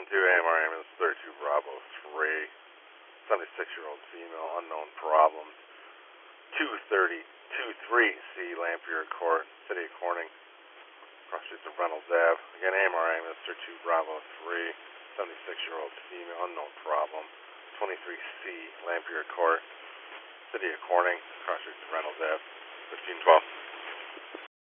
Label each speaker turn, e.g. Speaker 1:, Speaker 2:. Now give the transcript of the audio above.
Speaker 1: AMR ambulance 32 Bravo 3, 76-year-old female, unknown problem. 23023C Lampier Court, City of Corning, cross streets of Reynolds Ave. Again, AMR ambulance 32 Bravo 3, 76-year-old female, unknown problem. 23C Lampier Court, City of Corning, cross streets of Reynolds Ave. 1512.